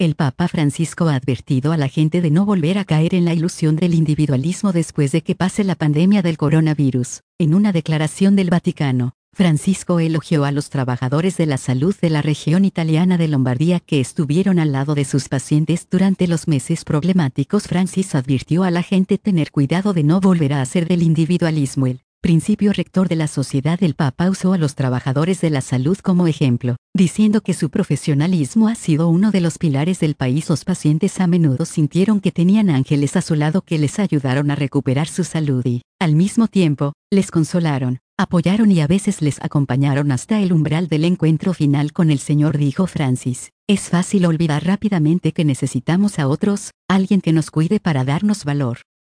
El Papa Francisco ha advertido a la gente de no volver a caer en la ilusión del individualismo después de que pase la pandemia del coronavirus. En una declaración del Vaticano, Francisco elogió a los trabajadores de la salud de la región italiana de Lombardía que estuvieron al lado de sus pacientes durante los meses problemáticos. Francis advirtió a la gente tener cuidado de no volver a hacer del individualismo el principio rector de la sociedad. El Papa usó a los trabajadores de la salud como ejemplo, diciendo que su profesionalismo ha sido uno de los pilares del país. Los pacientes a menudo sintieron que tenían ángeles a su lado que les ayudaron a recuperar su salud y, al mismo tiempo, les consolaron, apoyaron y a veces les acompañaron hasta el umbral del encuentro final con el Señor, dijo Francis. Es fácil olvidar rápidamente que necesitamos a otros, alguien que nos cuide para darnos valor.